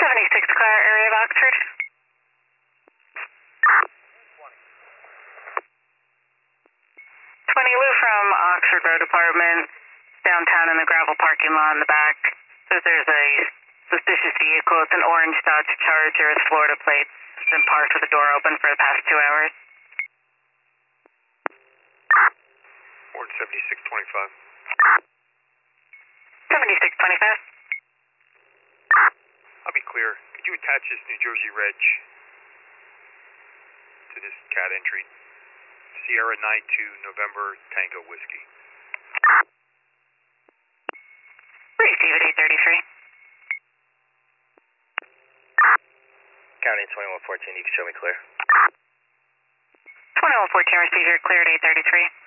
76 car area of Oxford. 20 Lou from Oxford Road Apartment, downtown in the gravel parking lot in the back. Says there's a suspicious vehicle. It's an orange Dodge Charger with Florida plates. It's been parked with the door open for the past 2 hours. Orange 7625. 7625. I'll be clear. Could you attach this New Jersey reg to this CAT entry? Sierra 92 November Tango Whiskey. Receive it 833. County 2114, you can show me clear. 2114, receive your clear at 833.